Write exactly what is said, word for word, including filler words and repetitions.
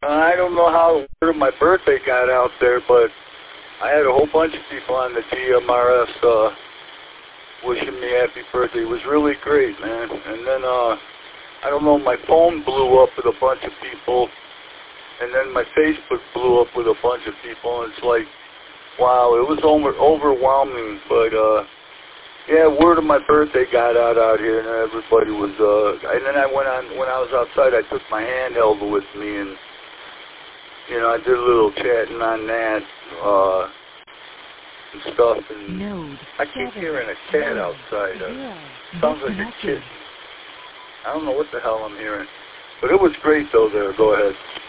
I don't know how word of my birthday got out there, but I had a whole bunch of people on the G M R S uh, wishing me happy birthday. It was really great, man. And then, uh, I don't know, my phone blew up with a bunch of people, and then my Facebook blew up with a bunch of people, and it's like, wow, it was over, overwhelming, but, uh, yeah, word of my birthday got out out here, and everybody was, uh, and then I went on, when I was outside, I took my handheld with me, and, you know, I did a little chatting on that, uh, and stuff, and Node I keep seven, hearing a cat nine, outside. Uh, zero, sounds like a disconnected. kitten. I don't know what the hell I'm hearing. But it was great, though, there. Go ahead.